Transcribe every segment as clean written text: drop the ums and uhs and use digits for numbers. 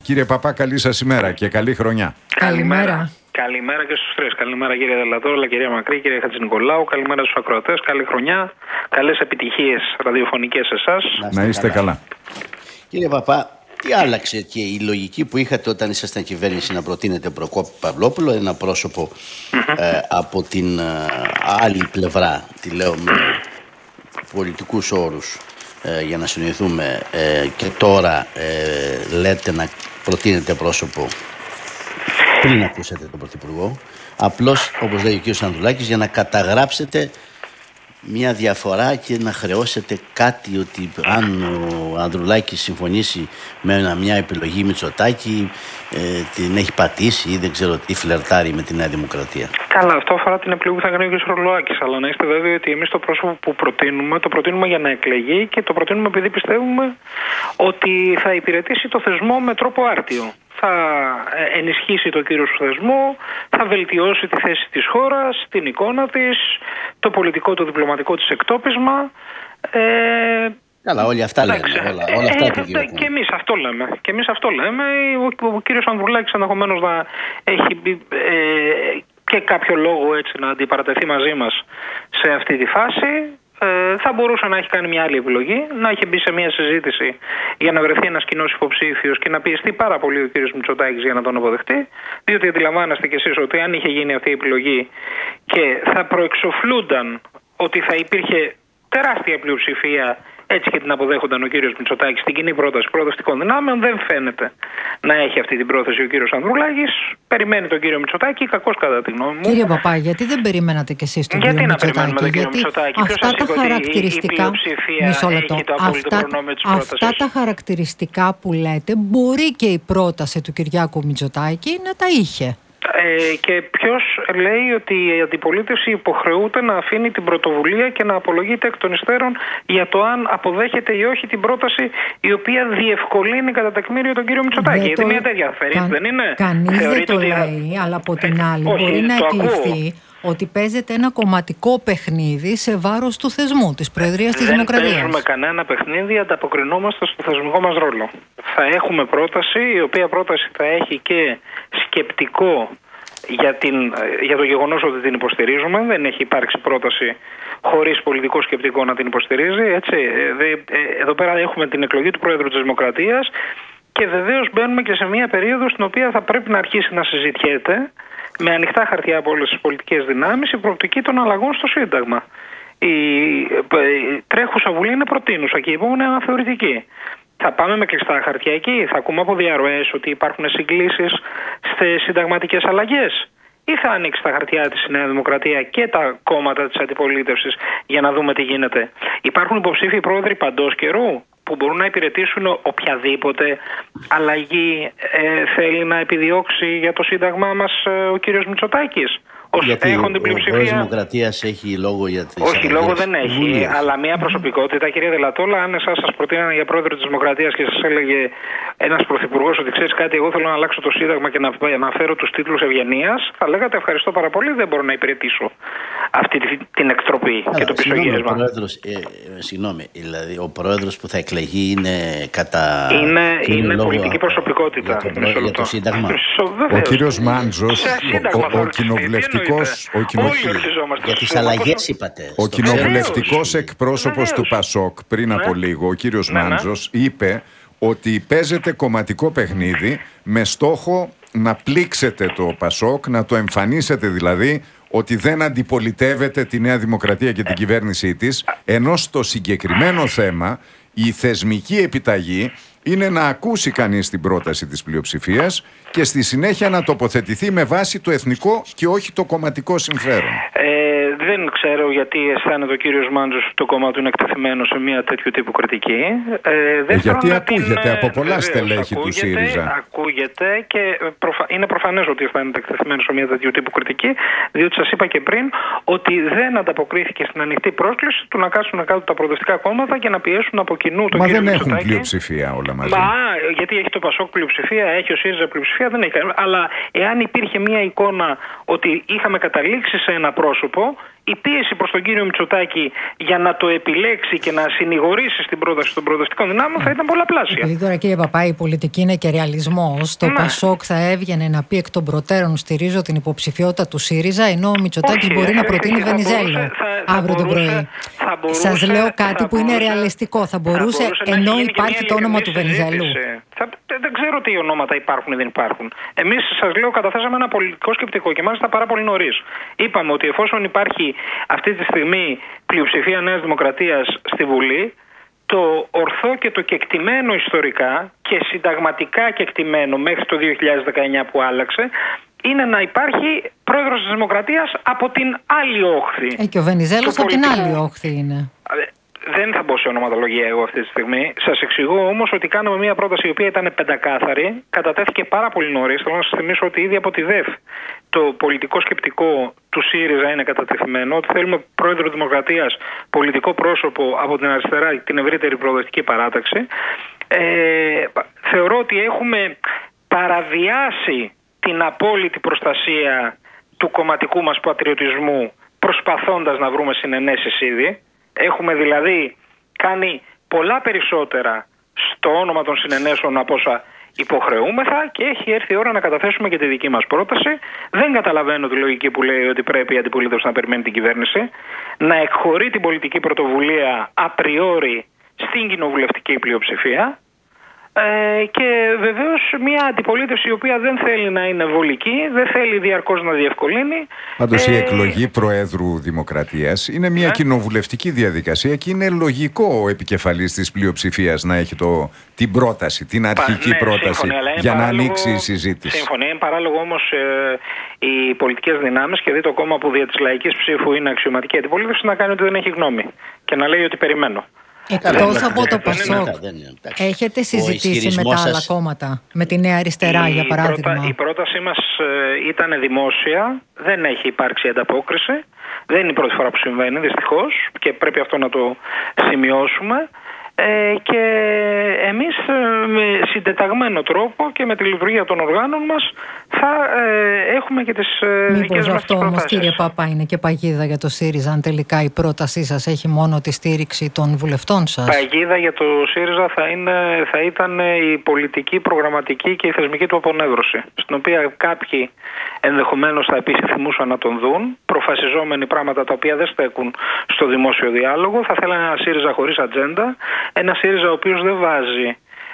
Κύριε Παπά, καλή σας ημέρα και καλή χρονιά. Καλημέρα. Καλημέρα και στους τρεις. Καλημέρα κύριε Δελατόρλα, κυρία Μακρύ, κύριε Χατζηνικολάου. Καλημέρα στους ακροατές. Καλή χρονιά. Καλές επιτυχίες ραδιοφωνικές σε εσάς. Να είστε καλά. Κύριε Παπά, τι άλλαξε και η λογική που είχατε όταν ήσασταν κυβέρνηση να προτείνετε Προκόπη Παυλόπουλο, ένα πρόσωπο από την άλλη πλευρά, τη λέω με πολιτικούς όρους, για να συνοηθούμε, και τώρα λέτε να προτείνετε πρόσωπο πριν ακούσετε τον Πρωθυπουργό, απλώς όπως λέει ο κ. Ανδρουλάκης, για να καταγράψετε μια διαφορά και να χρεώσετε κάτι, ότι αν ο Ανδρουλάκης συμφωνήσει με μια επιλογή Μητσοτάκη, την έχει πατήσει ή δεν ξέρω τι, φλερτάρει με τη Νέα Δημοκρατία. Καλά, αυτό αφορά την επιλογή που θα κάνει ο κ. Ρολοάκης. Αλλά να είστε βέβαιοι ότι εμείς το πρόσωπο που προτείνουμε, το προτείνουμε για να εκλεγεί και το προτείνουμε επειδή πιστεύουμε ότι θα υπηρετήσει το θεσμό με τρόπο άρτιο. Θα ενισχύσει το κύρος του θεσμού, θα βελτιώσει τη θέση της χώρας, την εικόνα της, το πολιτικό, το διπλωματικό της εκτόπισμα. Καλά, όλοι αυτά λένε. Όλα αυτά και εμείς αυτό λέμε. Ο κύριος Ανδρουλάκης ενδεχομένως να έχει και κάποιο λόγο έτσι να αντιπαρατεθεί μαζί μας σε αυτή τη φάση. Θα μπορούσε να έχει κάνει μια άλλη επιλογή, να έχει μπει σε μια συζήτηση για να βρεθεί ένας κοινός υποψήφιος και να πιεστεί πάρα πολύ ο κύριος Μητσοτάκης για να τον αποδεχτεί, διότι αντιλαμβάνεστε κι εσείς ότι αν είχε γίνει αυτή η επιλογή και θα προεξοφλούνταν ότι θα υπήρχε τεράστια πλειοψηφία, έτσι και την αποδέχονταν ο κύριος Μητσοτάκης στην κοινή πρόταση προοδευτικών δυνάμεων, δεν φαίνεται να έχει αυτή την πρόθεση ο κύριος Ανδρουλάκης. Περιμένει τον κύριο Μητσοτάκη, κακώς κατά τη γνώμη μου. Κύριε Παπά, γιατί δεν περιμένατε κι εσείς τον κύριο Μητσοτάκη? Γιατί να περιμένουμε τον κύριο Μητσοτάκη? Αυτά τα χαρακτηριστικά. Μισό λεπτό. Αυτά τα χαρακτηριστικά που λέτε, μπορεί και η πρόταση του Κυριάκου Μητσοτάκη να τα είχε. Και ποιος λέει ότι η αντιπολίτευση υποχρεούται να αφήνει την πρωτοβουλία και να απολογείται εκ των υστέρων για το αν αποδέχεται ή όχι την πρόταση η οποία διευκολύνει κατά τεκμήριο τον κύριο Μητσοτάκη? Γιατί μια τέτοια αφαιρεί, δεν είναι? Κανείς δεν το λέει, αλλά από την άλλη μπορεί να εκλειφθεί ότι παίζεται ένα κομματικό παιχνίδι σε βάρος του θεσμού, της Προεδρίας της Δημοκρατίας. Δεν παίζουμε κανένα παιχνίδι, ανταποκρινόμαστε στο θεσμικό μας ρόλο. Θα έχουμε πρόταση, η οποία πρόταση θα έχει και σκεπτικό για το γεγονός ότι την υποστηρίζουμε. Δεν έχει υπάρξει πρόταση χωρίς πολιτικό σκεπτικό να την υποστηρίζει. Έτσι. Εδώ πέρα έχουμε την εκλογή του Πρόεδρου της Δημοκρατίας και βεβαίως μπαίνουμε και σε μια περίοδο στην οποία θα πρέπει να αρχίσει να συζητιέται με ανοιχτά χαρτιά από όλες τις πολιτικές δυνάμεις η προοπτική των αλλαγών στο Σύνταγμα. Η τρέχουσα Βουλή είναι προτείνουσα και η επόμενη είναι αναθεωρητική. Θα πάμε με κλειστά χαρτιά εκεί? Θα ακούμε από διαρροές ότι υπάρχουν συγκλήσεις στις συνταγματικές αλλαγές? Ή θα ανοίξει τα χαρτιά της Νέα Δημοκρατία και τα κόμματα της αντιπολίτευσης για να δούμε τι γίνεται? Υπάρχουν υποψήφιοι πρόεδροι παντός καιρού που μπορούν να υπηρετήσουν οποιαδήποτε αλλαγή θέλει να επιδιώξει για το Σύνταγμά μας ο κύριος Μητσοτάκης? Γιατί ο πρόεδρος της Δημοκρατίας έχει λόγο για τις αλλαγές? Όχι, λόγο δεν έχει, αλλά μια προσωπικότητα, κυρία Δελατόλα, αν εσάς σας προτείνανε για πρόεδρο της Δημοκρατίας και σας έλεγε ένας πρωθυπουργός ότι ξέρεις κάτι, εγώ θέλω να αλλάξω το Σύνταγμα και να φέρω τους τίτλους ευγενίας, θα λέγατε ευχαριστώ πάρα πολύ, δεν μπορώ να υπηρετήσω αυτή την εκτροπή και το πισωγύρισμα. Συγγνώμη, δηλαδή ο πρόεδρος που θα εκλεγεί είναι κατά... Είναι πολιτική προσωπικότητα. Για το Σύνταγμα. Ο κύριος Μάντζος, ο κοινοβουλευτικός. Για τις αλλαγές είπατε. Ο κοινοβουλευτικός εκπρόσωπος του ΠΑΣΟΚ πριν από λίγο, ο κύριος Μάντζος, είπε ότι παίζεται κομματικό παιχνίδι με στόχο να πλήξετε το ΠΑΣΟΚ, να το εμφανίσετε δηλαδή ότι δεν αντιπολιτεύεται τη Νέα Δημοκρατία και την κυβέρνησή της, ενώ στο συγκεκριμένο θέμα η θεσμική επιταγή είναι να ακούσει κανείς την πρόταση της πλειοψηφίας και στη συνέχεια να τοποθετηθεί με βάση το εθνικό και όχι το κομματικό συμφέρον. Δεν ξέρω γιατί αισθάνεται ο κύριος Μάντζος ότι το κόμμα του είναι εκτεθειμένο σε μια τέτοιου τύπου κριτική. Γιατί ακούγεται από πολλά στελέχη του ΣΥΡΙΖΑ. Ακούγεται και είναι προφανές ότι αισθάνεται εκτεθειμένο σε μια τέτοιου τύπου κριτική, διότι σας είπα και πριν ότι δεν ανταποκρίθηκε στην ανοιχτή πρόσκληση του να κάτσουν κάτω τα προοδευτικά κόμματα και να πιέσουν από κοινού τον κύριο Μητσοτάκη. Μα δεν έχουν πλειοψηφία όλα μαζί. Γιατί έχει το ΠΑΣΟΚ πλειοψηφία, έχει ο ΣΥΡΙΖΑ πλειοψηφία, δεν έχει. Αλλά εάν υπήρχε μια εικόνα ότι είχαμε καταλήξει σε ένα πρόσωπο, η πίεση προς τον κύριο Μητσοτάκη για να το επιλέξει και να συνηγορήσει στην πρόταση των προοδευτικών δυνάμεων θα ήταν πολλαπλάσια. Επειδή τώρα, κύριε Παπά, η πολιτική είναι και ρεαλισμός, το Πασόκ θα έβγαινε να πει εκ των προτέρων στηρίζω την υποψηφιότητα του ΣΥΡΙΖΑ, ενώ ο Μητσοτάκης μπορεί να προτείνει Βενιζέλο αύριο το πρωί. Σας λέω κάτι που είναι ρεαλιστικό. Θα μπορούσε, ενώ υπάρχει το όνομα του Βενιζέλου. Δεν ξέρω τι ονόματα υπάρχουν ή δεν υπάρχουν. Εμείς, σας λέω, καταθέσαμε ένα πολιτικό σκεπτικό και μάλιστα πάρα πολύ νωρίς. Είπαμε ότι εφόσον υπάρχει αυτή τη στιγμή πλειοψηφία Νέας Δημοκρατίας στη Βουλή, το ορθό και το κεκτημένο ιστορικά και συνταγματικά κεκτημένο μέχρι το 2019 που άλλαξε, είναι να υπάρχει πρόεδρος της Δημοκρατίας από την άλλη όχθη. Και ο Βενιζέλος από την άλλη όχθη είναι. Δεν θα μπω σε ονοματολογία εγώ αυτή τη στιγμή. Σας εξηγώ όμως ότι κάναμε μια πρόταση η οποία ήταν πεντακάθαρη, κατατέθηκε πάρα πολύ νωρίς. Θέλω να σας θυμίσω ότι ήδη από τη ΔΕΦ το πολιτικό σκεπτικό του ΣΥΡΙΖΑ είναι κατατεθειμένο, ότι θέλουμε πρόεδρο Δημοκρατίας, πολιτικό πρόσωπο από την αριστερά, την ευρύτερη προοδευτική παράταξη. Θεωρώ ότι έχουμε παραβιάσει την απόλυτη προστασία του κομματικού μας πατριωτισμού προσπαθώντας να βρούμε συνενέσεις ήδη. Έχουμε δηλαδή κάνει πολλά περισσότερα στο όνομα των συνενέσεων από όσα υποχρεούμεθα και έχει έρθει η ώρα να καταθέσουμε και τη δική μας πρόταση. Δεν καταλαβαίνω τη λογική που λέει ότι πρέπει η αντιπολίτευση να περιμένει την κυβέρνηση, να εκχωρεί την πολιτική πρωτοβουλία απριόρι στην κοινοβουλευτική πλειοψηφία. Και βεβαίως μια αντιπολίτευση η οποία δεν θέλει να είναι βολική, δεν θέλει διαρκώς να διευκολύνει. Πάντως η εκλογή Προέδρου Δημοκρατίας είναι μια κοινοβουλευτική διαδικασία και είναι λογικό ο επικεφαλής της πλειοψηφίας να έχει την πρόταση, την αρχική πρόταση για να ανοίξει η συζήτηση. Σύμφωνα. Είναι παράλογο όμως οι πολιτικές δυνάμεις και δει το κόμμα που δια της λαϊκής ψήφου είναι αξιωματική αντιπολίτευση να κάνει ότι δεν έχει γνώμη και να λέει ότι περιμένω. Εκτός από το Πασόκ, έχετε συζητήσει με τα άλλα κόμματα, με τη Νέα Αριστερά για παράδειγμα? Η πρότασή μας ήταν δημόσια, δεν έχει υπάρξει ανταπόκριση, δεν είναι η πρώτη φορά που συμβαίνει δυστυχώς και πρέπει αυτό να το σημειώσουμε. Και εμείς με συντεταγμένο τρόπο και με τη λειτουργία των οργάνων μας θα έχουμε και τις δικές μας προτάσεις. Μήπως αυτό όμως, κύριε Παπά, είναι και παγίδα για το ΣΥΡΙΖΑ, αν τελικά η πρότασή σας έχει μόνο τη στήριξη των βουλευτών σας? Παγίδα για το ΣΥΡΙΖΑ θα ήταν η πολιτική, προγραμματική και η θεσμική του απονεύρωση, στην οποία κάποιοι ενδεχομένως θα επιθυμούσαν να τον δουν, προφασιζόμενοι πράγματα τα οποία δεν στέκουν στο δημόσιο διάλογο. Θα θέλανε ένα ΣΥΡΙΖΑ χωρίς ατζέντα, ένα ΣΥΡΙΖΑ ο οποίος δεν βάζει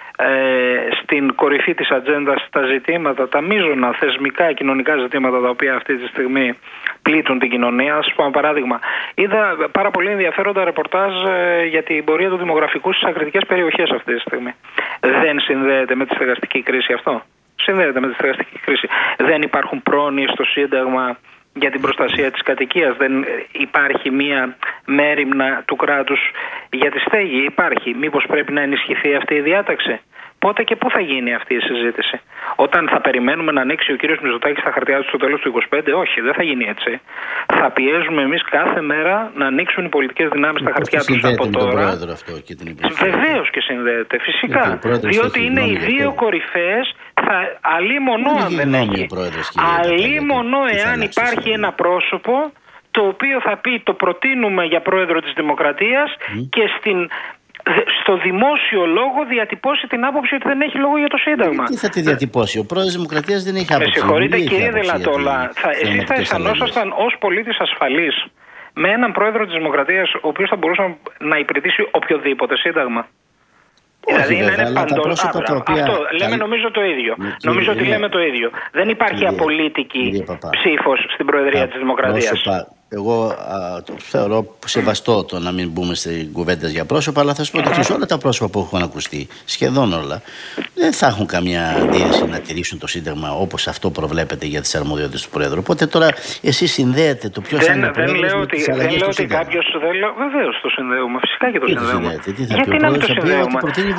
στην κορυφή της ατζέντας τα ζητήματα, τα μείζωνα θεσμικά κοινωνικά ζητήματα τα οποία αυτή τη στιγμή πλήττουν την κοινωνία. Ας πούμε παράδειγμα, είδα πάρα πολύ ενδιαφέροντα ρεπορτάζ για την πορεία του δημογραφικού στις ακριτικές περιοχές αυτή τη στιγμή. Δεν συνδέεται με τη στεγαστική κρίση αυτό? Συνδέεται με τη στεγαστική κρίση. Δεν υπάρχουν πρόνοιες στο Σύνταγμα για την προστασία της κατοικίας, δεν υπάρχει μία μέριμνα του κράτους για τη στέγη? Υπάρχει. Μήπως πρέπει να ενισχυθεί αυτή η διάταξη? Πότε και πού θα γίνει αυτή η συζήτηση? Όταν θα περιμένουμε να ανοίξει ο κύριος Μητσοτάκης στα χαρτιά του στο τέλος του 25? Όχι, δεν θα γίνει έτσι. Θα πιέζουμε εμείς κάθε μέρα να ανοίξουν οι πολιτικές δυνάμεις στα χαρτιά τους από τώρα. Βεβαίως και συνδέεται, φυσικά. Διότι είναι οι δύο κορυφαίες. Αλίμονο αν δεν έχει. Αλίμονο εάν υπάρχει ένα πρόσωπο το οποίο θα πει το προτείνουμε για πρόεδρο της Δημοκρατίας και στο δημόσιο λόγο διατυπώσει την άποψη ότι δεν έχει λόγο για το Σύνταγμα. Τι θα τη διατυπώσει? Ο πρόεδρος της Δημοκρατίας δεν έχει άποψη. Με συγχωρείτε κύριε Δελατόλα, εσείς θα αισθανόσασταν ως πολίτης ασφαλής με έναν πρόεδρο της Δημοκρατίας ο οποίος θα μπορούσε να υπηρετήσει οποιοδήποτε Σύνταγμα? Δηλαδή είναι παντό. Αυτό λέμε, νομίζω το ίδιο. Νομίζω ότι λέμε το ίδιο. Δεν υπάρχει απολύτικη ψήφος στην Προεδρία της Δημοκρατίας. Εγώ θεωρώ σεβαστό το να μην μπούμε σε κουβέντες για πρόσωπα, αλλά θα σου πω ότι όλα τα πρόσωπα που έχουν ακουστεί, σχεδόν όλα, δεν θα έχουν καμιά αντίρρηση να τηρήσουν το Σύνταγμα όπως αυτό προβλέπεται για τις αρμοδιότητες του Πρόεδρου. Οπότε τώρα εσείς συνδέετε το ποιος είναι ο Πρόεδρος με τις αλλαγές του Σύνταγμα. Βεβαίως το συνδέουμε, φυσικά και το συνδέουμε. Γιατί να μην το συνδέουμε?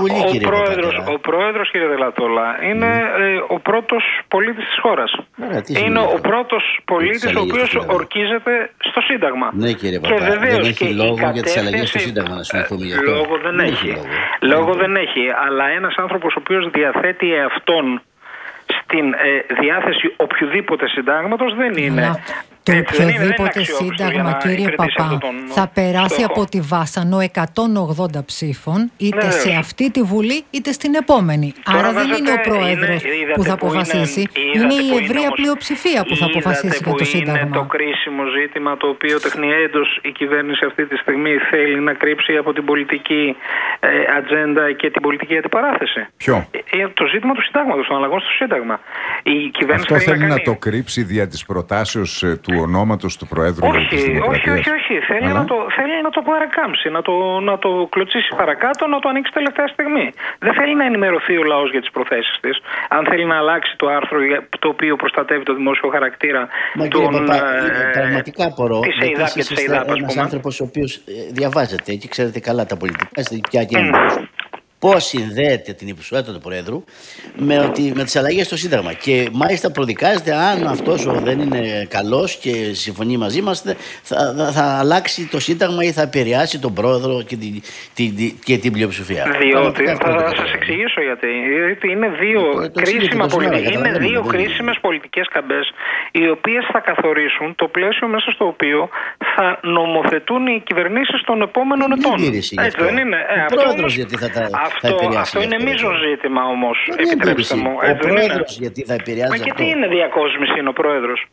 Ο Πρόεδρος, κύριε Δελατόλα, είναι ο πρώτος πολίτης της χώρας. Είναι ο πρώτος πολίτης ο οποίος ορκίζεται στο Σύνταγμα. Ναι, κύριε Παπά, δεν έχει λόγο για τις αλλαγές στο Σύνταγμα να συμφωνούμε γι' αυτό. Λόγο δεν έχει. Λόγο δεν έχει. Αλλά ένας άνθρωπος ο οποίος διαθέτει εαυτόν στην διάθεση οποιοδήποτε συντάγματος δεν είναι Το οποιοδήποτε σύνταγμα, κύριε Παπά, θα περάσει από τη βάσανο 180 ψήφων, είτε σε αυτή τη Βουλή είτε στην επόμενη. Άρα δεν είναι ο Πρόεδρος που θα αποφασίσει, είναι η ευρεία πλειοψηφία που θα αποφασίσει για το Σύνταγμα. Είναι το κρίσιμο ζήτημα το οποίο τεχνιέντος η κυβέρνηση αυτή τη στιγμή θέλει να κρύψει από την πολιτική ατζέντα και την πολιτική αντιπαράθεση. Ποιο? Το ζήτημα του Συντάγματος, των αλλαγών στο Σύνταγμα. Η κυβέρνηση αυτό θέλει να το κρύψει δια της προτάσεως του ονόματος του Προέδρου της Δημοκρατίας. Όχι. Θέλει να το παρακάμψει, να το κλωτσίσει παρακάτω, να το ανοίξει τελευταία στιγμή. Δεν θέλει να ενημερωθεί ο λαός για τις προθέσεις της. Αν θέλει να αλλάξει το άρθρο το οποίο προστατεύει το δημόσιο χαρακτήρα. Πραγματικά απορώ. Είστε ένας άνθρωπος ο οποίος διαβάζετε και ξέρετε καλά τα πολιτικά και πώς συνδέεται την υποψηφιότητα του Προέδρου με τις αλλαγές στο Σύνταγμα. Και μάλιστα προδικάζεται, αν αυτός δεν είναι καλός και συμφωνεί μαζί μας, θα αλλάξει το Σύνταγμα ή θα επηρεάσει τον Πρόεδρο και την πλειοψηφία. Διότι θα σας εξηγήσω γιατί. Είναι δύο κρίσιμες πολιτικές καμπές, οι οποίες θα καθορίσουν το πλαίσιο μέσα στο οποίο θα νομοθετούν οι κυβερνήσεις των επόμενων ετών. Έτσι δεν είναι? Αυτό είναι μείζον ζήτημα όμως, επιτρέψτε μου. Ο Πρόεδρος γιατί θα επηρεάζει αυτό? Μα και τι είναι διακόσμηση είναι ο Πρόεδρος?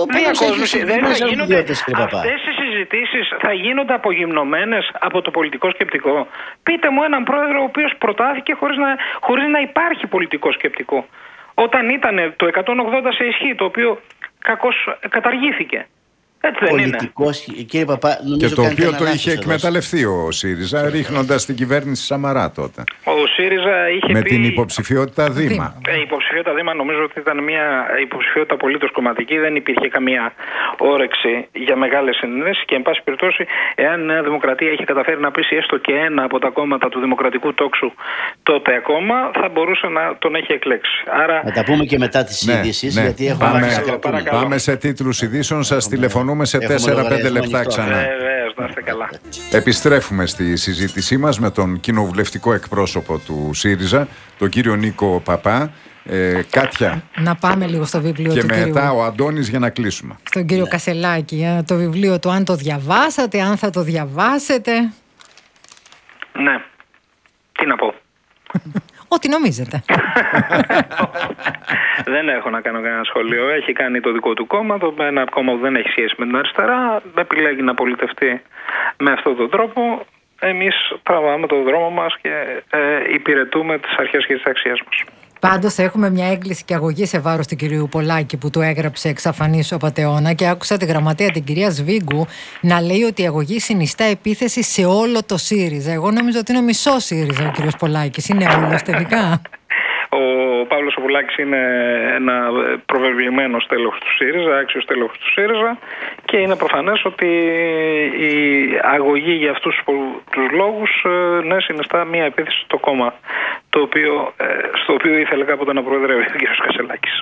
Αυτές οι συζητήσεις θα γίνονται απογυμνωμένες από το πολιτικό σκεπτικό. Πείτε μου έναν πρόεδρο ο οποίος προτάθηκε χωρίς να υπάρχει πολιτικό σκεπτικό. Όταν ήταν το 180 σε ισχύ, το οποίο κακώς καταργήθηκε. Έτσι δεν πολιτικός, είναι? Κύριε Παπά, και το οποίο το είχε εκμεταλλευτεί ο ΣΥΡΙΖΑ, ρίχνοντας την κυβέρνηση Σαμαρά τότε. Ο ΣΥΡΙΖΑ είχε με την υποψηφιότητα Δήμα. Η υποψηφιότητα Δήμα νομίζω ότι ήταν μια υποψηφιότητα απολύτως κομματική. Δεν υπήρχε καμία όρεξη για μεγάλες συνενέσεις και, εν πάση περιπτώσει, εάν η Νέα Δημοκρατία είχε καταφέρει να πείσει έστω και ένα από τα κόμματα του δημοκρατικού τόξου τότε ακόμα, θα μπορούσε να τον έχει εκλέξει. Άρα... Θα τα πούμε και μετά τις ειδήσεις, γιατί έχουμε πάμε σε τίτλους ειδήσεων. Σας τηλεφωνούμε σε 4-5 λεπτά ξανά. Να είστε καλά. Επιστρέφουμε στη συζήτησή μας με τον κοινοβουλευτικό εκπρόσωπο του ΣΥΡΙΖΑ, τον κύριο Νίκο Παπά. Κάτια. Να πάμε λίγο στο βιβλίο και του μετά κύριου... ο Αντώνης για να κλείσουμε. Στον κύριο Κασελάκη, το βιβλίο του, αν το διαβάσατε, αν θα το διαβάσετε. Ναι. Τι να πω? Ό,τι νομίζετε. Δεν έχω να κάνω κανένα σχόλιο. Έχει κάνει το δικό του κόμμα, ένα κόμμα που δεν έχει σχέση με την αριστερά. Επιλέγει να πολιτευτεί με αυτόν τον τρόπο. Εμείς τραβάμε τον δρόμο μας και υπηρετούμε τις αρχές και τις αξίες μας. Πάντως έχουμε μια έγκληση και αγωγή σε βάρος του κυρίου Πολάκη που του έγραψε εξαφανής ο απατεώνα, και άκουσα τη γραμματέα την κυρία Σβίγκου να λέει ότι η αγωγή συνιστά επίθεση σε όλο το ΣΥΡΙΖΑ. Εγώ νομίζω ότι είναι μισό ΣΥΡΙΖΑ ο κύριος Πολάκης. Είναι όλος τελικά? Ο Παύλος ο Βουλάκης είναι ένα προβεβλημένος τέλοχος του ΣΥΡΙΖΑ, άξιος τέλοχος του ΣΥΡΙΖΑ, και είναι προφανές ότι η αγωγή για αυτούς τους λόγους συνιστά μια επίθεση στο κόμμα στο οποίο ήθελε κάποτε να προεδρεύει ο κ. Κασελάκης.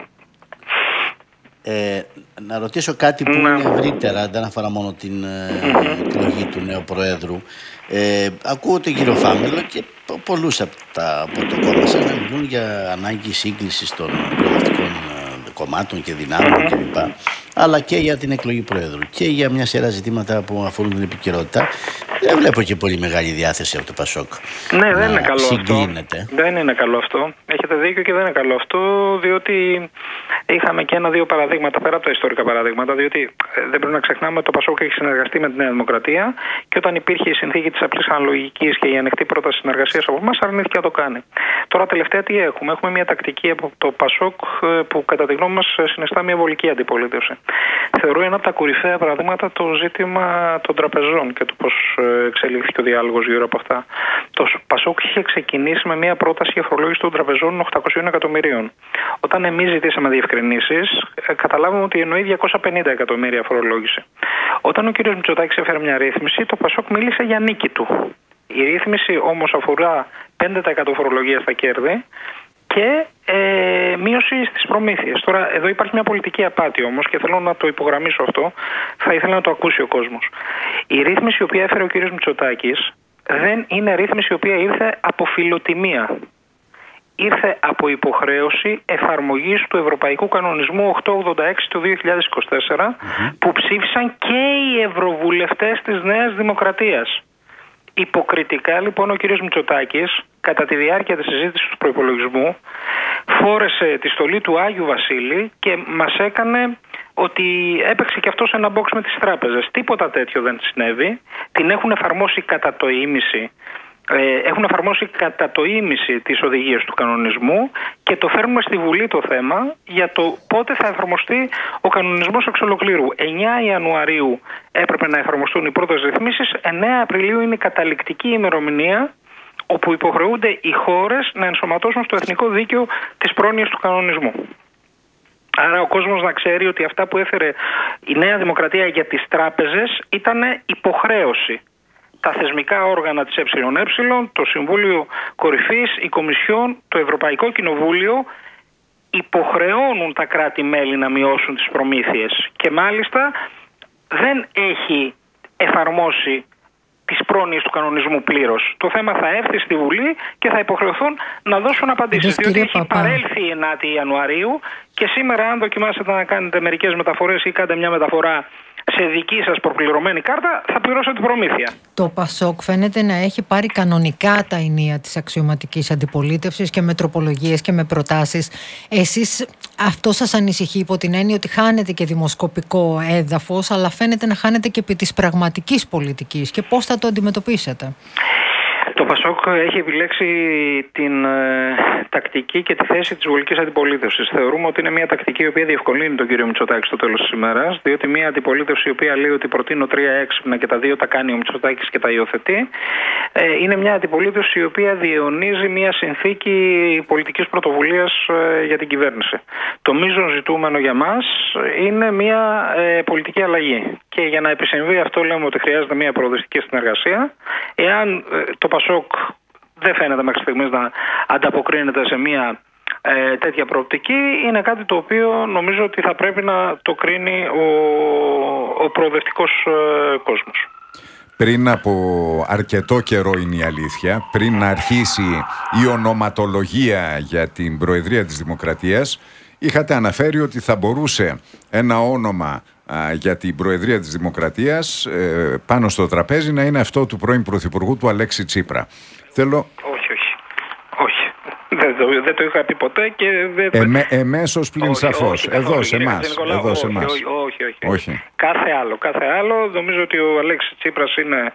Να ρωτήσω κάτι που είναι ευρύτερα, δεν αφορά μόνο την εκλογή του νέου Προέδρου. Ακούω τον κύριο Φάμελο και πολλούς από το κόμμα σας να μιλούν για ανάγκη σύγκλησης των προοδευτικών κομμάτων και δυνάμεων κλπ. Αλλά και για την εκλογή Προέδρου και για μια σειρά ζητήματα που αφορούν την επικαιρότητα. Δεν βλέπω και πολύ μεγάλη διάθεση από το ΠΑΣΟΚ. Ναι, δεν είναι καλό αυτό. Δεν είναι καλό αυτό. Έχετε δίκιο και δεν είναι καλό αυτό, διότι είχαμε και ένα-δύο παραδείγματα πέρα από τα ιστορικά παραδείγματα. Διότι δεν πρέπει να ξεχνάμε ότι το ΠΑΣΟΚ έχει συνεργαστεί με τη Νέα Δημοκρατία και όταν υπήρχε η συνθήκη της απλής αναλογικής και η ανοιχτή πρόταση συνεργασίας από εμάς, αρνήθηκε να το κάνει. Τώρα τελευταία τι έχουμε? Έχουμε μια τακτική από το ΠΑΣΟΚ που κατά τη γνώμη μας συνιστά μια βολική αντιπολίτευση. Θεωρώ ένα από τα κορυφαία παραδείγματα το ζήτημα των τραπεζών και το πώς εξελίχθηκε ο διάλογος γύρω από αυτά. Το ΠΑΣΟΚ είχε ξεκινήσει με μια πρόταση για φορολόγηση των τραπεζών 800 εκατομμυρίων. Όταν εμείς ζητήσαμε διευκρινήσεις, καταλάβαμε ότι εννοεί 250 εκατομμύρια φορολόγηση. Όταν ο κ. Μητσοτάκης έφερε μια ρύθμιση, το ΠΑΣΟΚ μίλησε για νίκη του. Η ρύθμιση όμως αφορά 5% φορολογία στα κέρδη και μείωση στις προμήθειες. Τώρα εδώ υπάρχει μια πολιτική απάτη όμως και θέλω να το υπογραμμίσω αυτό, θα ήθελα να το ακούσει ο κόσμος. Η ρύθμιση η οποία έφερε ο κ. Μητσοτάκης δεν είναι ρύθμιση η οποία ήρθε από φιλοτιμία. ήρθε από υποχρέωση εφαρμογής του Ευρωπαϊκού Κανονισμού 886 του 2024 που ψήφισαν και οι ευρωβουλευτές της Νέας Δημοκρατίας. Υποκριτικά λοιπόν ο κύριος Μητσοτάκης κατά τη διάρκεια της συζήτησης του προϋπολογισμού φόρεσε τη στολή του Άγιου Βασίλη και μας έκανε ότι έπαιξε και αυτός ένα box με τις τράπεζες. Τίποτα τέτοιο δεν συνέβη. Την έχουν εφαρμόσει κατά το ίμιση. Έχουν εφαρμόσει κατά το ίμιση τις οδηγίες του κανονισμού και το φέρνουμε στη Βουλή το θέμα για το πότε θα εφαρμοστεί ο κανονισμός εξ ολοκλήρου. 9 Ιανουαρίου έπρεπε να εφαρμοστούν οι πρώτες ρυθμίσεις, 9 Απριλίου είναι η καταληκτική ημερομηνία όπου υποχρεούνται οι χώρες να ενσωματώσουν στο εθνικό δίκαιο τις πρόνοιες του κανονισμού. Άρα ο κόσμος να ξέρει ότι αυτά που έφερε η Νέα Δημοκρατία για τις τράπεζες ήταν υποχρέωση. Τα θεσμικά όργανα της ΕΕ, το Συμβούλιο Κορυφής, η Κομισιόν, το Ευρωπαϊκό Κοινοβούλιο υποχρεώνουν τα κράτη-μέλη να μειώσουν τις προμήθειες και μάλιστα δεν έχει εφαρμόσει τις πρόνοιες του κανονισμού πλήρως. Το θέμα θα έρθει στη Βουλή και θα υποχρεωθούν να δώσουν απαντήσεις. Διότι έχει παρέλθει η 9η Ιανουαρίου και σήμερα αν δοκιμάσετε να κάνετε μερικές μεταφορές ή κάνετε μια μεταφορά σε δική σας προπληρωμένη κάρτα, θα πληρώσετε την προμήθεια. Το ΠΑΣΟΚ φαίνεται να έχει πάρει κανονικά τα ενία της αξιωματικής αντιπολίτευσης και με τροπολογίες και με προτάσεις. Εσείς αυτό σας ανησυχεί υπό την έννοια ότι χάνετε και δημοσκοπικό έδαφος, αλλά φαίνεται να χάνετε και επί της πραγματικής πολιτικής. Και πώς θα το αντιμετωπίσετε? Το ΠΑΣΟΚ έχει επιλέξει την τακτική και τη θέση της βολικής αντιπολίτευσης. Θεωρούμε ότι είναι μια τακτική η οποία διευκολύνει τον κύριο Μητσοτάκη στο τέλος της ημέρας, διότι μια αντιπολίτευση η οποία λέει ότι προτείνω 3 έξυπνα και τα 2 τα κάνει ο Μητσοτάκης και τα υιοθετεί, είναι μια αντιπολίτευση η οποία διαιωνίζει μια συνθήκη πολιτικής πρωτοβουλίας για την κυβέρνηση. Το μείζον ζητούμενο για μας είναι μια πολιτική αλλαγή. Και για να επισυμβεί αυτό λέμε ότι χρειάζεται μια προοδευτική συνεργασία. Εάν το ΠΑΣΟΚ δεν φαίνεται μέχρι στιγμής να ανταποκρίνεται σε μια τέτοια προοπτική, είναι κάτι το οποίο νομίζω ότι θα πρέπει να το κρίνει ο προοδευτικός κόσμος. Πριν από αρκετό καιρό είναι η αλήθεια, πριν να αρχίσει η ονοματολογία για την Προεδρία της Δημοκρατίας, είχατε αναφέρει ότι θα μπορούσε ένα όνομα για την Προεδρία της Δημοκρατίας πάνω στο τραπέζι να είναι αυτό του πρώην Πρωθυπουργού του Αλέξη Τσίπρα. Όχι. Δεν το είχα πει ποτέ και εμέσως πλην σαφώς. Εδώ σε εμάς. Όχι. Κάθε άλλο. Νομίζω ότι ο Αλέξης Τσίπρας είναι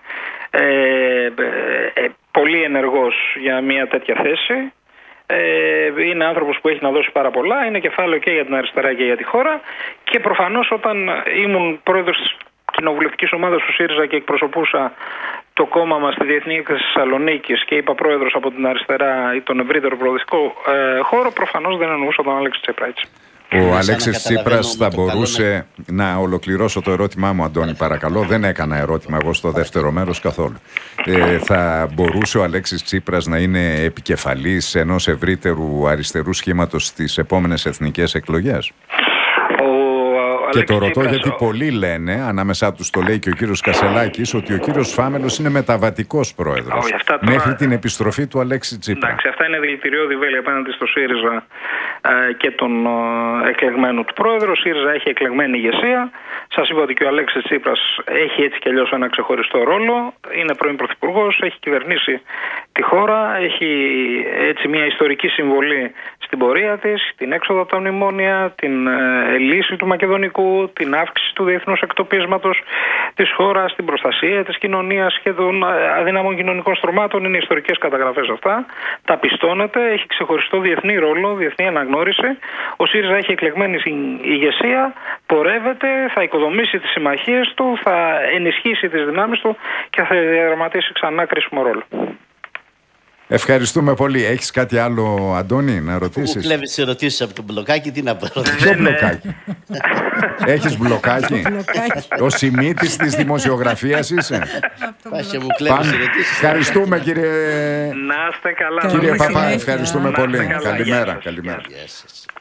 πολύ ενεργός για μια τέτοια θέση. Είναι άνθρωπος που έχει να δώσει πάρα πολλά, είναι κεφάλαιο και για την αριστερά και για τη χώρα και προφανώς όταν ήμουν πρόεδρος της κοινοβουλευτικής ομάδας του ΣΥΡΙΖΑ και εκπροσωπούσα το κόμμα μας στη Διεθνή Έκθεση Θεσσαλονίκης και είπα πρόεδρος από την αριστερά ή τον ευρύτερο προοδευτικό χώρο, προφανώς δεν εννοούσα τον Αλέξη Τσίπρα, έτσι. Ο Αλέξης Τσίπρας θα μπορούσε να ολοκληρώσω το ερώτημά μου, Αντώνη, παρακαλώ. Δεν έκανα ερώτημα εγώ στο δεύτερο μέρος καθόλου. Θα μπορούσε ο Αλέξης Τσίπρας να είναι επικεφαλής ενός ευρύτερου αριστερού σχήματος στις επόμενες εθνικές εκλογές? Και το ρωτώ γιατί πολλοί λένε, ανάμεσά τους το λέει και ο κύριος Κασελάκης, ότι ο κύριος Φάμελος είναι μεταβατικός πρόεδρος μέχρι την επιστροφή του Αλέξη Τσίπρα. Εντάξει, αυτά είναι δηλητηριώδη βέλη απέναντι στο ΣΥΡΙΖΑ και τον εκλεγμένο του πρόεδρο. Ο ΣΥΡΙΖΑ έχει εκλεγμένη ηγεσία. Σας είπα ότι και ο Αλέξης Τσίπρας έχει έτσι κι αλλιώς ένα ξεχωριστό ρόλο. Είναι πρώην πρωθυπουργός, έχει κυβερνήσει τη χώρα, έχει έτσι μια ιστορική συμβολή στην πορεία της, την έξοδο από τα μνημόνια, την λύση του Μακεδονικού, την αύξηση του διεθνούς εκτοπίσματος της χώρας, την προστασία της κοινωνίας και των αδύναμων κοινωνικών στρωμάτων. Είναι ιστορικές καταγραφές αυτά. Τα πιστώνεται, έχει ξεχωριστό διεθνή ρόλο, διεθνή αναγνώριση. Ο ΣΥΡΙΖΑ έχει εκλεγμένη ηγεσία, πορεύεται, θα οικοδομήσει τις συμμαχίες του, θα ενισχύσει τις δυνάμεις του και θα διαδραματίσει ξανά κρίσιμο ρόλο. Ευχαριστούμε πολύ. Έχεις κάτι άλλο, Αντώνη, να ρωτήσεις? Μου κλέβεις ερωτήσεις από το μπλοκάκι, τι να πω. Ποιο μπλοκάκι? Έχεις μπλοκάκι? Ο Σιμίτης της δημοσιογραφίας είσαι? Μου κλέβεις ερωτήσεις. Ευχαριστούμε, κύριε. Να είστε καλά. Κύριε Παπά, ευχαριστούμε πολύ. Καλημέρα.